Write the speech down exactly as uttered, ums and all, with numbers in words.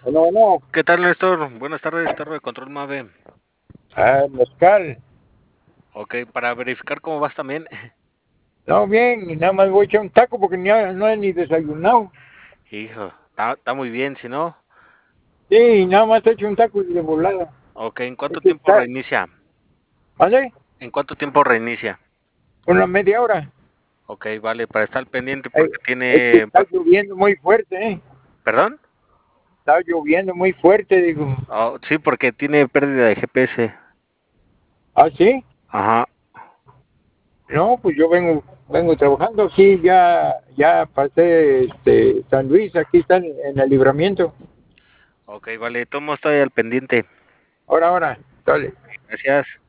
No, no. ¿Qué tal, Néstor? Buenas tardes, Torre de Control Mave. Ah, mezcal. Ok, para verificar cómo vas también. No, bien, nada más voy a echar un taco porque ni, no he ni desayunado. Hijo, está, está muy bien, si no. Sí, nada más he hecho un taco de volada. Ok, ¿en Es cuánto que tiempo está, reinicia? ¿vale? ¿En cuánto tiempo reinicia? Una media hora. Ok, vale, para estar pendiente Eh, porque es que tiene... está lloviendo muy fuerte, ¿eh? ¿Perdón? Está lloviendo muy fuerte, digo. Oh, sí, porque tiene pérdida de G P S. ¿Ah, sí? Ajá. No, pues yo vengo, vengo trabajando aquí, ya, ya pasé este, San Luis, aquí están en el libramiento. Ok, vale, tomo estoy al pendiente. Ahora, ahora, dale. Gracias.